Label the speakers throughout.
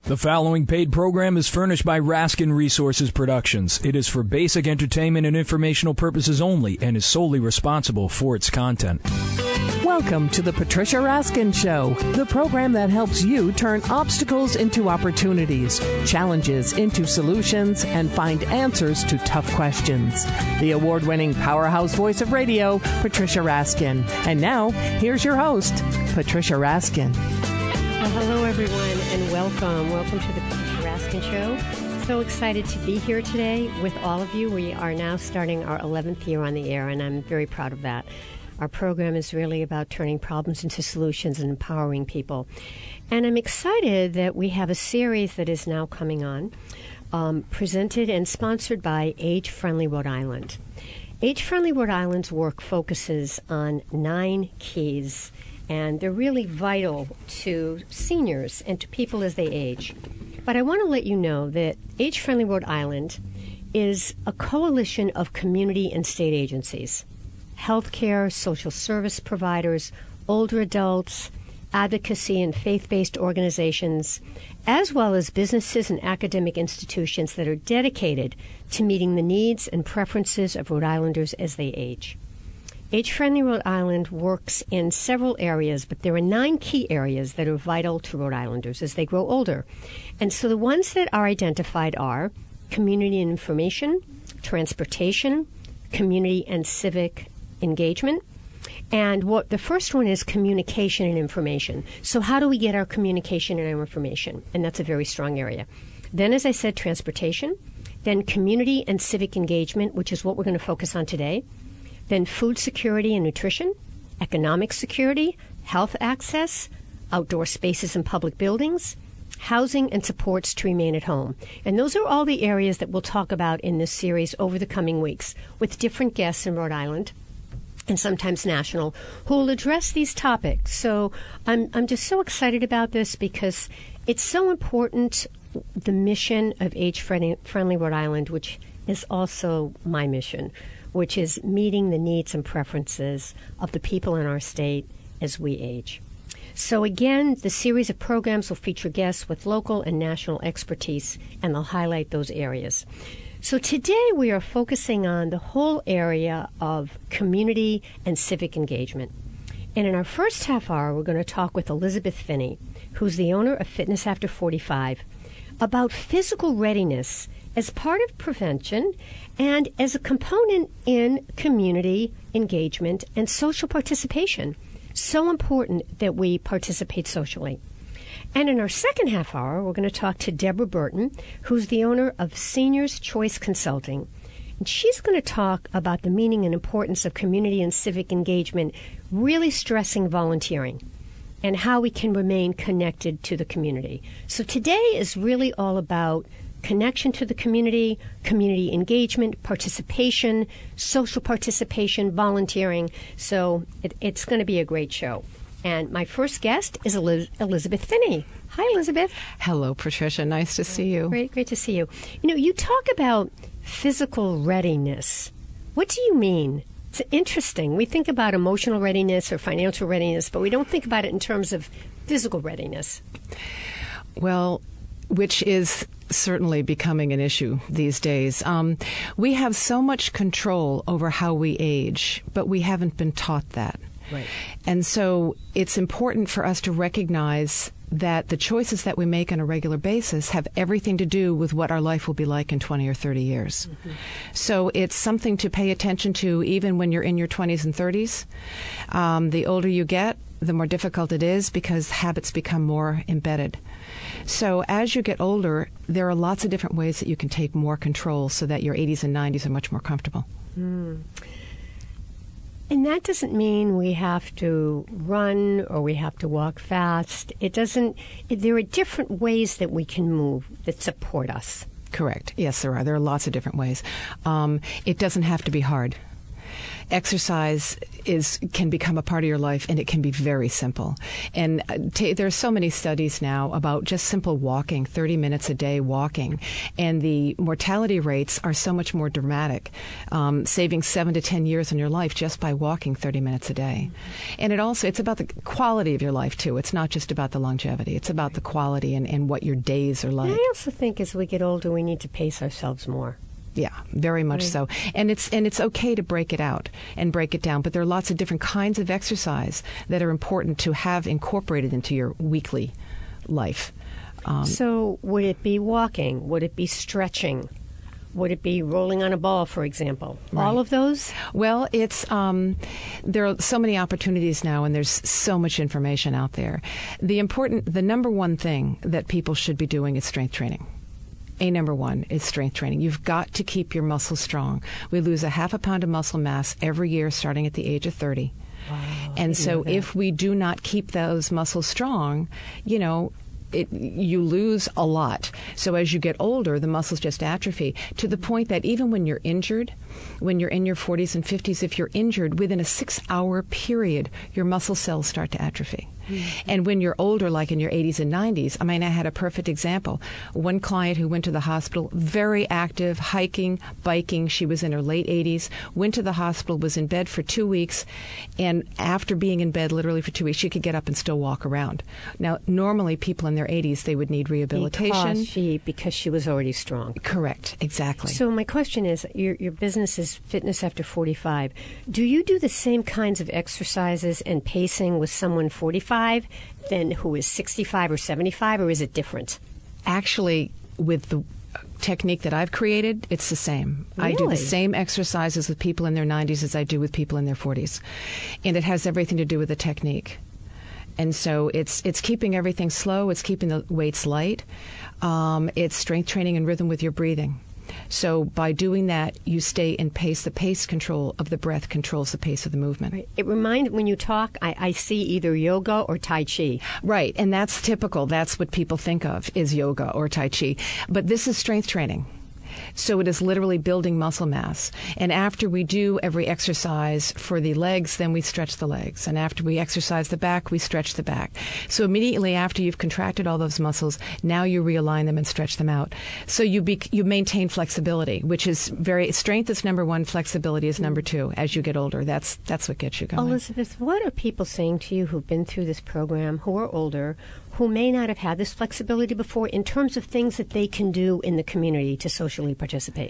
Speaker 1: The following paid program is furnished by Raskin Resources Productions. It is for basic entertainment and informational purposes only and is solely responsible for its content.
Speaker 2: Welcome to the Patricia Raskin Show, the program that helps you turn obstacles into opportunities, challenges into solutions, and find answers to tough questions. The award-winning powerhouse voice of radio, Patricia Raskin. And now, here's your host, Patricia Raskin.
Speaker 3: Well, hello, everyone, and welcome. Welcome to the Patricia Raskin Show. So excited to be here today with all of you. We are now starting our 11th year on the air, and I'm very proud of that. Our program is really about turning problems into solutions and empowering people. And I'm excited that we have a series that is now coming on, presented and sponsored by Age Friendly Rhode Island. Age Friendly Rhode Island's work focuses on 9 keys, and they're really vital to seniors and to people as they age. But I want to let you know that Age Friendly Rhode Island is a coalition of community and state agencies, healthcare, social service providers, older adults, advocacy and faith-based organizations, as well as businesses and academic institutions that are dedicated to meeting the needs and preferences of Rhode Islanders as they age. Age Friendly Rhode Island works in several areas, but there are 9 key areas that are vital to Rhode Islanders as they grow older. And so the ones that are identified are community and information, transportation, community and civic engagement, and what the first one is communication and information. So how do we get our communication and our information? And that's a very strong area. Then, as I said, transportation, then community and civic engagement, which is what we're going to focus on today. Then food security and nutrition, economic security, health access, outdoor spaces and public buildings, housing and supports to remain at home. And those are all the areas that we'll talk about in this series over the coming weeks with different guests in Rhode Island and sometimes national who will address these topics. So I'm just so excited about this because it's so important, the mission of Age Friendly Rhode Island, which is also my mission, which is meeting the needs and preferences of the people in our state as we age. So again, the series of programs will feature guests with local and national expertise, and they'll highlight those areas. So today we are focusing on the whole area of community and civic engagement. And in our first half hour, we're going to talk with Elizabeth Finney, who's the owner of Fitness After 45, about physical readiness as part of prevention and as a component in community engagement and social participation. So important that we participate socially. And in our second half hour, we're going to talk to Deborah Burton, who's the owner of Seniors Choice Consulting. And she's going to talk about the meaning and importance of community and civic engagement, really stressing volunteering and how we can remain connected to the community. So today is really all about connection to the community, community engagement, participation, social participation, volunteering. So it's going to be a great show. And my first guest is Elizabeth Finney. Hi, Elizabeth.
Speaker 4: Hello, Patricia. Nice to see you.
Speaker 3: Great to see you. You know, you talk about physical readiness. What do you mean? It's interesting. We think about emotional readiness or financial readiness, but we don't think about it in terms of physical readiness.
Speaker 4: Well, which is certainly becoming an issue these days. We have so much control over how we age, but we haven't been taught that.
Speaker 3: Right.
Speaker 4: And so it's important for us to recognize that the choices that we make on a regular basis have everything to do with what our life will be like in 20 or 30 years. Mm-hmm. So it's something to pay attention to even when you're in your 20s and 30s. The older you get, the more difficult it is because habits become more embedded. So as you get older, there are lots of different ways that you can take more control so that your 80s and 90s are much more comfortable.
Speaker 3: Mm. And that doesn't mean we have to run or we have to walk fast. There are different ways that we can move that support us.
Speaker 4: Correct. Yes, there are. There are lots of different ways. It doesn't have to be hard. exercise can become a part of your life, and it can be very simple. And there are so many studies now about just simple walking, 30 minutes a day walking, and the mortality rates are so much more dramatic, saving 7 to 10 years in your life just by walking 30 minutes a day. And it's about the quality of your life, too. It's not just about the longevity. It's about the quality and what your days are like.
Speaker 3: And I also think as we get older, we need to pace ourselves more.
Speaker 4: Yeah, very much so. And it's okay to break it out and break it down, but there are lots of different kinds of exercise that are important to have incorporated into your weekly life.
Speaker 3: So would it be walking? Would it be stretching? Would it be rolling on a ball, for example? Right. All of those?
Speaker 4: Well, there are so many opportunities now, and there's so much information out there. The number one thing that people should be doing is strength training. Number one is strength training. You've got to keep your muscles strong. We lose a half a pound of muscle mass every year starting at the age of 30.
Speaker 3: Wow,
Speaker 4: and so if we do not keep those muscles strong, you lose a lot. So as you get older, the muscles just atrophy to the point that even when you're injured, when you're in your 40s and 50s, if you're injured, within a 6-hour period, your muscle cells start to atrophy. Mm-hmm. And when you're older, like in your 80s and 90s, I had a perfect example. One client who went to the hospital, very active, hiking, biking. She was in her late 80s, went to the hospital, was in bed for 2 weeks, and after being in bed literally for 2 weeks, she could get up and still walk around. Now, normally people in their 80s, they would need rehabilitation.
Speaker 3: Because she was already strong.
Speaker 4: Correct, exactly.
Speaker 3: So my question is, your business is Fitness After 45. Do you do the same kinds of exercises and pacing with someone 45 than who is 65 or 75, or is it different?
Speaker 4: Actually, with the technique that I've created, it's the same.
Speaker 3: Really?
Speaker 4: I do the same exercises with people in their 90s as I do with people in their 40s. And it has everything to do with the technique. And so it's keeping everything slow. It's keeping the weights light. It's strength training and rhythm with your breathing. So by doing that, you stay in pace. The pace control of the breath controls the pace of the movement.
Speaker 3: Right. It reminds, when you talk, I see either yoga or Tai Chi.
Speaker 4: Right, and that's typical. That's what people think of is yoga or Tai Chi. But this is strength training. So it is literally building muscle mass. And after we do every exercise for the legs, then we stretch the legs. And after we exercise the back, we stretch the back. So immediately after you've contracted all those muscles, now you realign them and stretch them out. So you maintain flexibility, which is strength is number one, flexibility is number two as you get older. That's what gets you going.
Speaker 3: Elizabeth, what are people saying to you who've been through this program, who are older, who may not have had this flexibility before, in terms of things that they can do in the community to socially participate?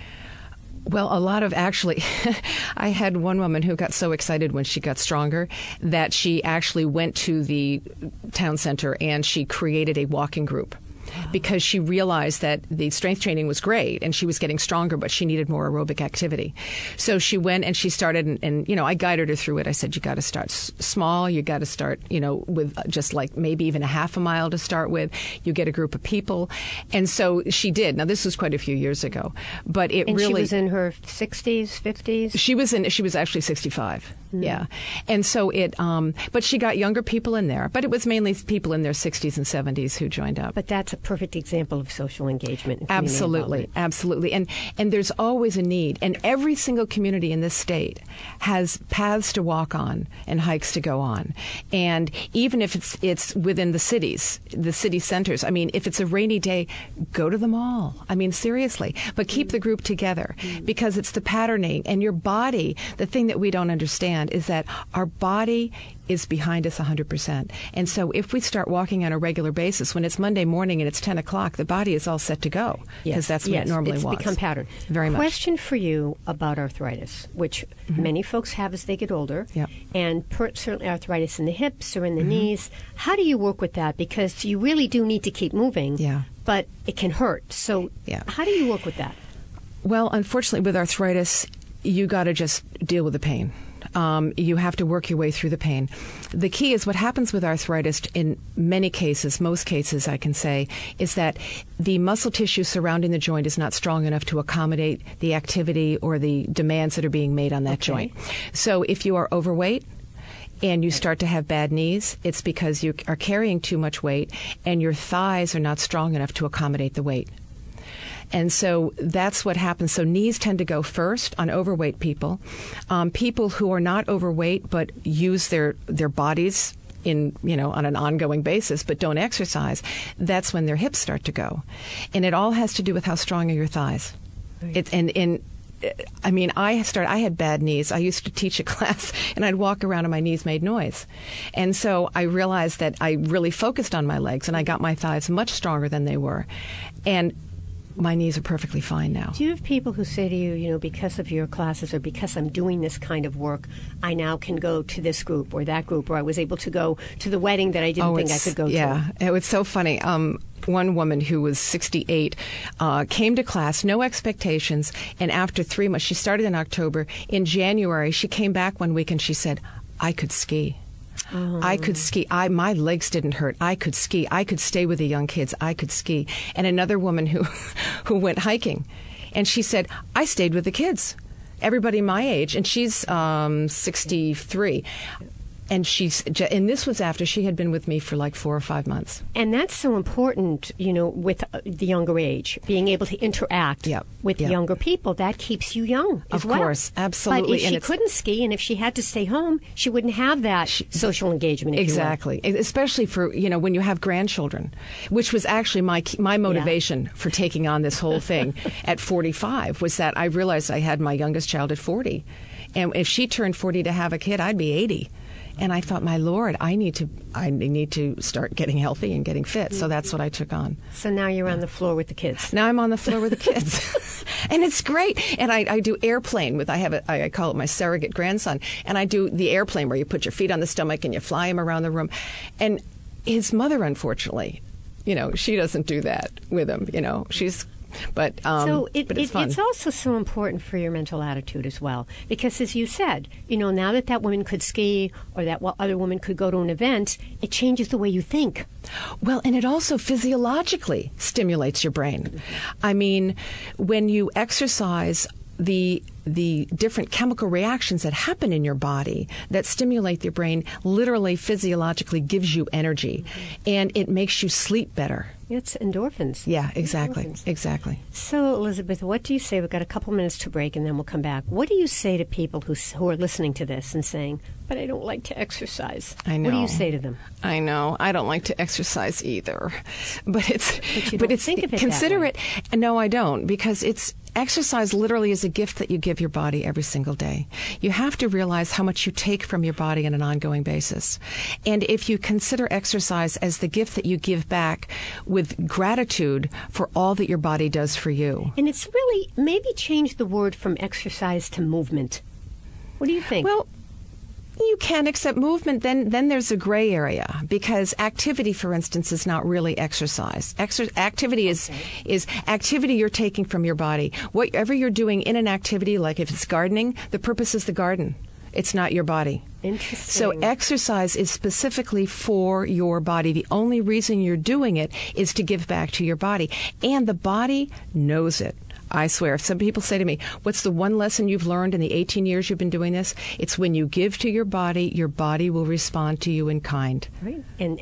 Speaker 4: Well, a lot of actually, I had one woman who got so excited when she got stronger that she actually went to the town center and she created a walking group. Because she realized that the strength training was great and she was getting stronger, but she needed more aerobic activity. So she went and she started, and I guided her through it. I said, you got to start small. You got to start, with just like maybe even a half a mile to start with. You get a group of people. And so she did. Now, this was quite a few years ago, but she
Speaker 3: was in her 60s, 50s?
Speaker 4: She was actually 65. Mm-hmm. Yeah. And so but she got younger people in there, but it was mainly people in their 60s and 70s who joined up.
Speaker 3: But that's a perfect example of social engagement. And
Speaker 4: absolutely. And there's always a need. And every single community in this state has paths to walk on and hikes to go on. And even if it's within the cities, the city centers, if it's a rainy day, go to them all. Seriously. But keep the group together because it's the patterning. And your body, the thing that we don't understand is that our body is behind us 100%. And so if we start walking on a regular basis, when it's Monday morning and it's 10 o'clock, the body is all set to go because that's what it normally was.
Speaker 3: It's become patterned.
Speaker 4: Very much.
Speaker 3: Question for you about arthritis, which many folks have as they get older, and certainly arthritis in the hips or in the knees. How do you work with that? Because you really do need to keep moving, but it can hurt. So how do you work with that?
Speaker 4: Well, unfortunately, with arthritis, you got to just deal with the pain. You have to work your way through the pain. The key is what happens with arthritis in many cases, most cases I can say, is that the muscle tissue surrounding the joint is not strong enough to accommodate the activity or the demands that are being made on that joint. So if you are overweight, and you start to have bad knees, it's because you are carrying too much weight and your thighs are not strong enough to accommodate the weight. And so that's what happens. So knees tend to go first on overweight people. People who are not overweight but use their bodies on an ongoing basis, but don't exercise, that's when their hips start to go. And it all has to do with how strong are your thighs. Right. I had bad knees. I used to teach a class, and I'd walk around and my knees made noise. And so I realized that I really focused on my legs, and I got my thighs much stronger than they were. And my knees are perfectly fine now.
Speaker 3: Do you have people who say to you, because of your classes or because I'm doing this kind of work, I now can go to this group or that group, or I was able to go to the wedding that I didn't think I could go to?
Speaker 4: Yeah, it was so funny. One woman who was 68 came to class, no expectations, and after 3 months, she started in October. In January, she came back one week and she said, I could ski. Oh. I could ski. My legs didn't hurt. I could ski. I could stay with the young kids. I could ski. And another woman who went hiking, and she said, I stayed with the kids, everybody my age, and she's 63. And this was after she had been with me for like 4 or 5 months.
Speaker 3: And that's so important, with the younger age, being able to interact with younger people. That keeps you young as well.
Speaker 4: Of course, absolutely.
Speaker 3: But if she couldn't ski and if she had to stay home, she wouldn't have that social engagement.
Speaker 4: Exactly. Especially for, when you have grandchildren, which was actually my motivation for taking on this whole thing at 45, was that I realized I had my youngest child at 40. And if she turned 40 to have a kid, I'd be 80. And I thought, my Lord, I need to start getting healthy and getting fit. So that's what I took on.
Speaker 3: So now you're on the floor with the kids.
Speaker 4: Now I'm on the floor with the kids. And it's great. And I do airplane with, I call it my surrogate grandson. And I do the airplane where you put your feet on the stomach and you fly him around the room. And his mother, unfortunately, she doesn't do that with him. But
Speaker 3: it's also so important for your mental attitude as well, because as you said, now that woman could ski or that other woman could go to an event, it changes the way you think.
Speaker 4: Well, and it also physiologically stimulates your brain. I mean, when you exercise, the different chemical reactions that happen in your body that stimulate your brain literally physiologically gives you energy, and it makes you sleep better.
Speaker 3: It's endorphins.
Speaker 4: Yeah, exactly. Exactly.
Speaker 3: So, Elizabeth, what do you say? We've got a couple minutes to break and then we'll come back. What do you say to people who are listening to this and saying, but I don't like to exercise?
Speaker 4: I know.
Speaker 3: What do you say to them?
Speaker 4: I know. I don't like to exercise either. But
Speaker 3: think of it
Speaker 4: consider
Speaker 3: that way.
Speaker 4: it. No, I don't, because exercise literally is a gift that you give your body every single day. You have to realize how much you take from your body on an ongoing basis. And if you consider exercise as the gift that you give back with gratitude for all that your body does for you.
Speaker 3: And it's really, maybe change the word from exercise to movement. What do you think?
Speaker 4: Well, you can accept movement. Then there's a gray area, because activity, for instance, is not really exercise. Activity is activity you're taking from your body. Whatever you're doing in an activity, like if it's gardening, the purpose is the garden. It's not your body.
Speaker 3: Interesting.
Speaker 4: So exercise is specifically for your body. The only reason you're doing it is to give back to your body. And the body knows it. I swear. Some people say to me, what's the one lesson you've learned in the 18 years you've been doing this? It's when you give to your body will respond to you in kind.
Speaker 3: Right. And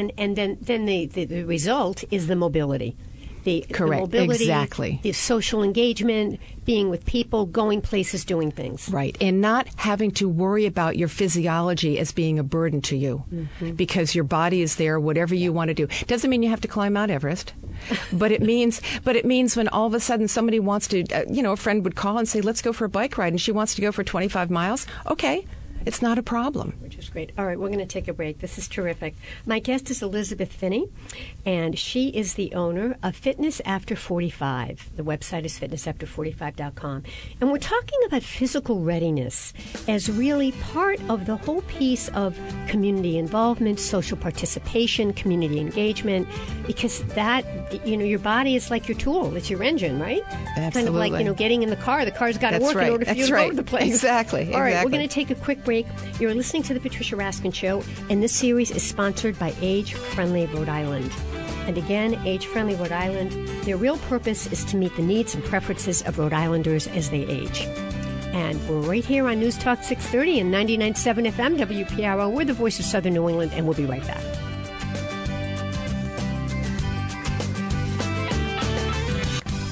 Speaker 3: then the result is the mobility.
Speaker 4: Correct.
Speaker 3: The mobility,
Speaker 4: exactly.
Speaker 3: The social engagement, being with people, going places, doing things.
Speaker 4: Right. And not having to worry about your physiology as being a burden to you, because your body is there, whatever you want to do. Doesn't mean you have to climb Mount Everest, but it means when all of a sudden somebody wants to, a friend would call and say, let's go for a bike ride, and she wants to go for 25 miles. Okay. It's not a problem.
Speaker 3: Which is great. All right, we're going to take a break. This is terrific. My guest is Elizabeth Finney, and she is the owner of Fitness After 45. The website is fitnessafter45.com. And we're talking about physical readiness as really part of the whole piece of community involvement, social participation, community engagement, because that, your body is like your tool. It's your engine, right?
Speaker 4: Absolutely.
Speaker 3: Kind of like, getting in the car. The car's got to work in order for you to go to the place.
Speaker 4: Exactly.
Speaker 3: All right, we're going to take a quick break. You're listening to The Patricia Raskin Show, and this series is sponsored by Age Friendly Rhode Island. And again, Age Friendly Rhode Island, their real purpose is to meet the needs and preferences of Rhode Islanders as they age. And we're right here on News Talk 630 and 99.7 FM WPRO. We're the voice of Southern New England, and we'll be right back.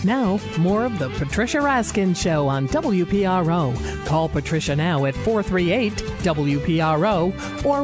Speaker 2: Now, more of the Patricia Raskin Show on WPRO. Call Patricia now at 438-WPRO or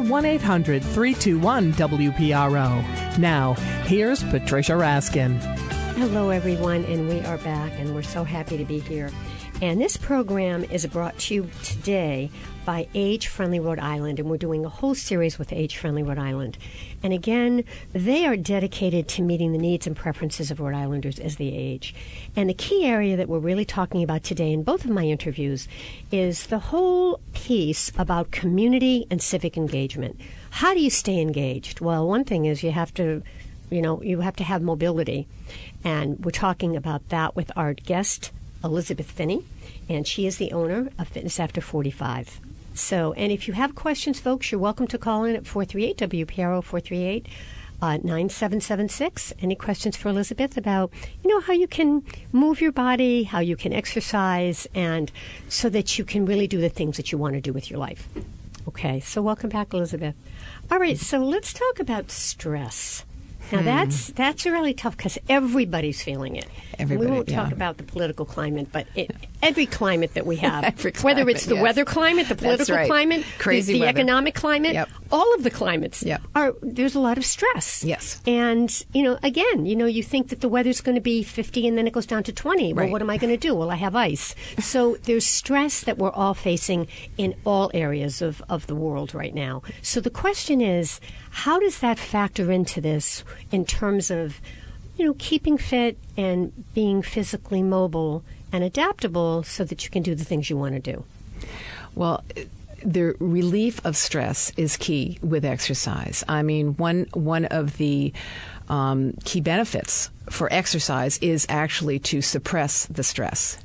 Speaker 2: 1-800-321-WPRO. Now, here's Patricia Raskin.
Speaker 3: Hello, everyone, and we are back, and we're so happy to be here. And this program is brought to you today by Age Friendly Rhode Island, and we're doing a whole series with Age Friendly Rhode Island. And again, they are dedicated to meeting the needs and preferences of Rhode Islanders as they age. And the key area that we're really talking about today in both of my interviews is the whole piece about community and civic engagement. How do you stay engaged? Well, one thing is you have to have mobility. And we're talking about that with our guest, Elizabeth Finney, and she is the owner of Fitness After 45. So, and if you have questions, folks, you're welcome to call in at 438-WPRO 438-9776. Any questions for Elizabeth about, how you can move your body, how you can exercise, and so that you can really do the things that you want to do with your life. Okay, so welcome back, Elizabeth. All right, so let's talk about stress. Now, that's really tough because everybody's feeling it. We won't talk about the political climate, but every climate that we have, whether it's the weather climate, the political climate, the economic climate, all of the climates, there's a lot of stress.
Speaker 4: Yes.
Speaker 3: And, again, you think that the weather's going to be 50 and then it goes down to 20. Well, what am I going to do? Well, I have ice. So there's stress that we're all facing in all areas of the world right now. So the question is, how does that factor into this in terms of, keeping fit and being physically mobile and adaptable so that you can do the things you want to do?
Speaker 4: Well, the relief of stress is key with exercise. I mean, one of the key benefits for exercise is actually to suppress the stress.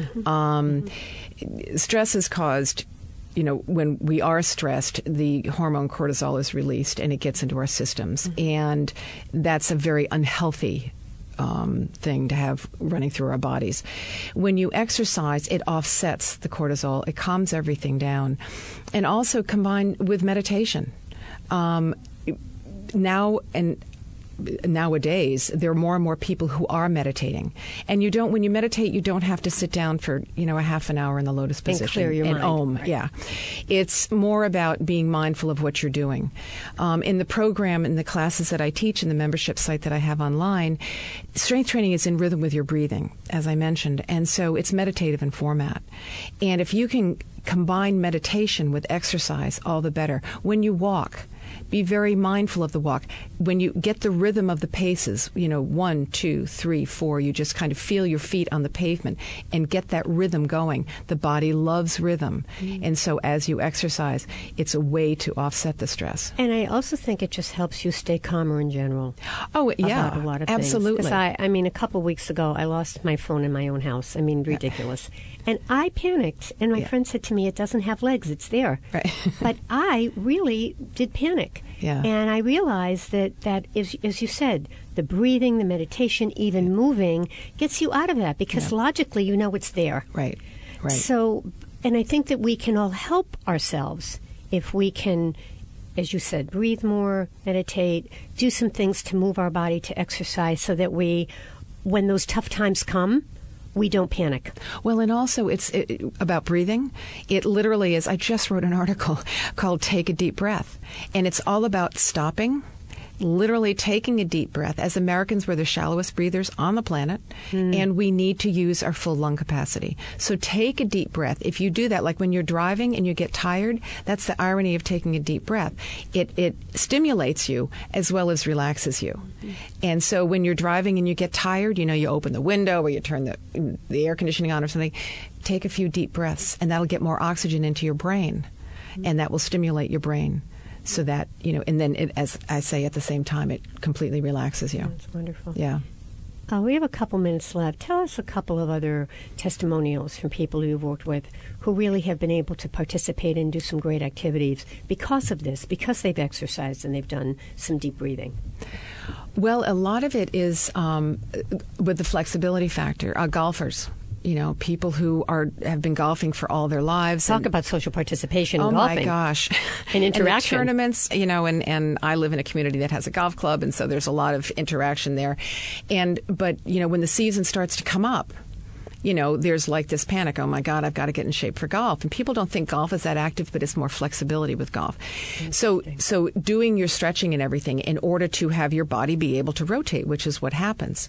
Speaker 4: Stress is caused, when we are stressed, the hormone cortisol is released and it gets into our systems. And that's a very unhealthy thing to have running through our bodies. When you exercise, it offsets the cortisol. It calms everything down. And also combined with meditation. Nowadays, there are more and more people who are meditating. And when you meditate, you don't have to sit down for, a half an hour in the lotus position.
Speaker 3: And clear your mind.
Speaker 4: Om. Right. Yeah. It's more about being mindful of what you're doing. In the program, in the classes that I teach, in the membership site that I have online, strength training is in rhythm with your breathing, as I mentioned. And so it's meditative in format. And if you can combine meditation with exercise, all the better. When you walk, be very mindful of the walk. When you get the rhythm of the paces, 1, 2, 3, 4, you just kind of feel your feet on the pavement and get that rhythm going. The body loves rhythm. And so as you exercise, it's a way to offset the stress.
Speaker 3: And I also think it just helps you stay calmer in general.
Speaker 4: Oh, yeah.
Speaker 3: About a lot of
Speaker 4: absolutely.
Speaker 3: Things. I mean, a couple weeks ago, I lost my phone in my own house. I mean, ridiculous. And I panicked, and my friend said to me, it doesn't have legs, it's there.
Speaker 4: Right.
Speaker 3: But I really did panic.
Speaker 4: Yeah.
Speaker 3: And I realized that is, as you said, the breathing, the meditation, even moving, gets you out of that because logically you know it's there.
Speaker 4: Right.
Speaker 3: So, and I think that we can all help ourselves if we can, as you said, breathe more, meditate, do some things to move our body, to exercise so that when those tough times come, we don't panic.
Speaker 4: Well, and also it's about breathing. It literally is. I just wrote an article called Take a Deep Breath. And it's all about stopping, literally taking a deep breath. As Americans, we're the shallowest breathers on the planet, and we need to use our full lung capacity. So take a deep breath. If you do that, like when you're driving and you get tired, that's the irony of taking a deep breath. It stimulates you as well as relaxes you. And so when you're driving and you get tired, you open the window or you turn the air conditioning on or something, take a few deep breaths, and that'll get more oxygen into your brain, and that will stimulate your brain. So that, and then, as I say, at the same time, it completely relaxes you.
Speaker 3: That's wonderful.
Speaker 4: Yeah.
Speaker 3: We have a couple minutes left. Tell us a couple of other testimonials from people you've worked with who really have been able to participate and do some great activities because of this, because they've exercised and they've done some deep breathing.
Speaker 4: Well, a lot of it is with the flexibility factor. Golfers. people who have been golfing for all their lives.
Speaker 3: Talk about social participation in
Speaker 4: golfing.
Speaker 3: golfing.
Speaker 4: Oh, my gosh.
Speaker 3: And interaction.
Speaker 4: And the tournaments, and I live in a community that has a golf club, and so there's a lot of interaction there. But when the season starts to come up, there's like this panic. Oh, my God, I've got to get in shape for golf. And people don't think golf is that active, but it's more flexibility with golf. So doing your stretching and everything in order to have your body be able to rotate, which is what happens.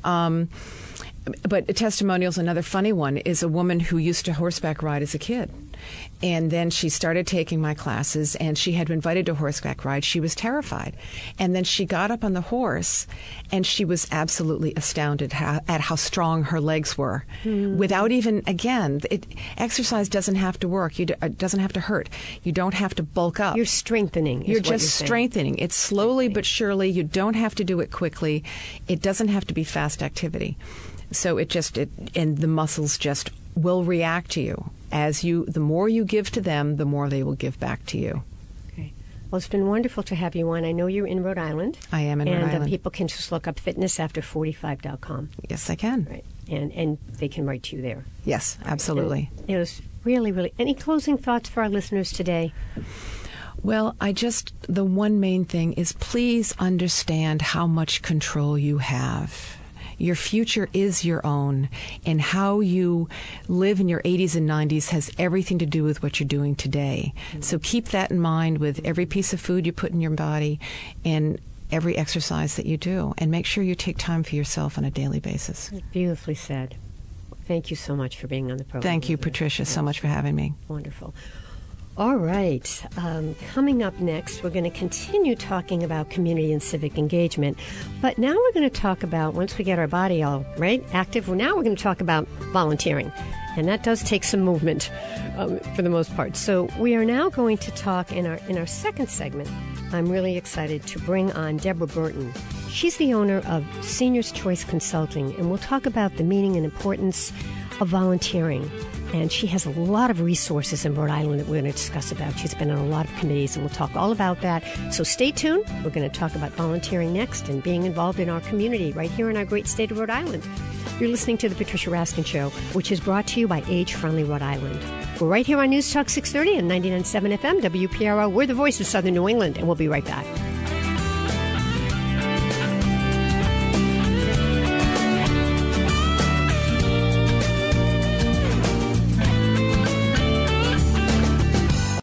Speaker 4: But a testimonial's another funny one, is a woman who used to horseback ride as a kid. And then she started taking my classes, and she had been invited to horseback ride. She was terrified. And then she got up on the horse, and she was absolutely astounded at how strong her legs were. Without even, again, exercise doesn't have to work. It doesn't have to hurt. You don't have to bulk up.
Speaker 3: You're strengthening.
Speaker 4: You're just strengthening. It's slowly but surely. You don't have to do it quickly. It doesn't have to be fast activity. So and the muscles just will react to you. The more you give to them, the more they will give back to you.
Speaker 3: Okay. Well, it's been wonderful to have you on. I know you're in Rhode Island.
Speaker 4: I am in Rhode Island.
Speaker 3: And people can just look up fitnessafter45.com.
Speaker 4: Yes, I can.
Speaker 3: Right. And they can write to you there.
Speaker 4: Yes, absolutely.
Speaker 3: And it was really, really... Any closing thoughts for our listeners today?
Speaker 4: Well, the one main thing is please understand how much control you have. Your future is your own, and how you live in your 80s and 90s has everything to do with what you're doing today. So keep that in mind with every piece of food you put in your body and every exercise that you do, and make sure you take time for yourself on a daily basis.
Speaker 3: Beautifully said. Thank you so much for being on the program.
Speaker 4: Thank you, Patricia, so much for having me.
Speaker 3: Wonderful. All right. Coming up next, we're going to continue talking about community and civic engagement. But now we're going to talk about, once we get our body all active, now we're going to talk about volunteering. And that does take some movement for the most part. So we are now going to talk in our second segment. I'm really excited to bring on Deborah Burton. She's the owner of Seniors Choice Consulting, and we'll talk about the meaning and importance of volunteering. And she has a lot of resources in Rhode Island that we're going to discuss about. She's been on a lot of committees, and we'll talk all about that. So stay tuned. We're going to talk about volunteering next and being involved in our community right here in our great state of Rhode Island. You're listening to The Patricia Raskin Show, which is brought to you by Age Friendly Rhode Island. We're right here on News Talk 630 and 99.7 FM, WPRR. We're the voice of Southern New England, and we'll be right back.